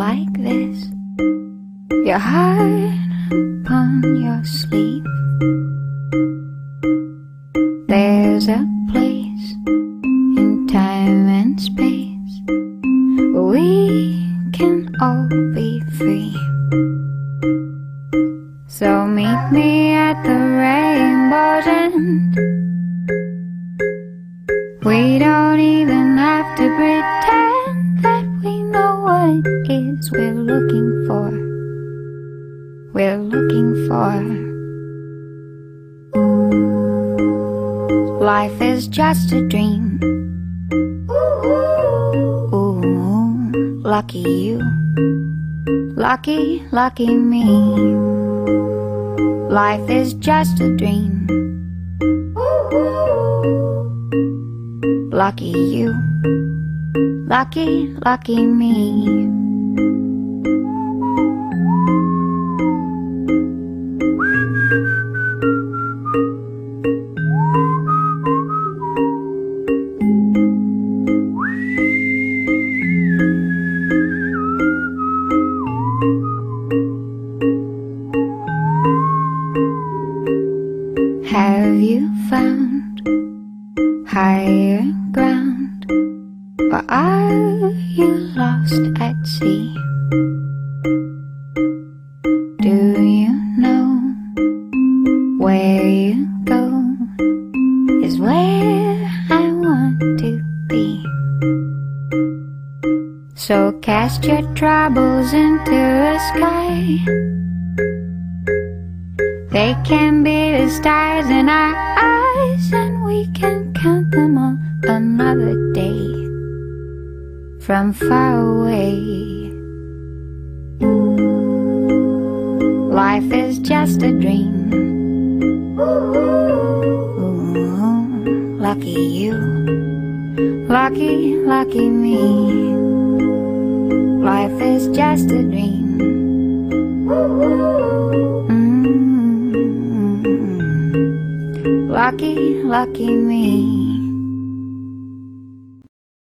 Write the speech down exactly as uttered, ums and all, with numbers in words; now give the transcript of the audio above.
like this, your heart upon your sleeve. There's a place in time and space where we can all be free. So meet me at the rainbow's end. We don't even have to pretend that we know what it is we're looking for. We're looking for. Life is just a dream. Ooh, lucky you. Lucky, lucky me. Life is just a dream. Lucky you. Lucky, lucky me. Have you found higher ground, or are you lost at sea? Do you know where you go is where I want to be? So cast your troubles into the sky. They can be the stars in our eyes, and we can count them on another day from far away. Life is just a dream. Ooh, lucky you. Lucky, lucky me. Life is just a dream. Lucky, lucky me.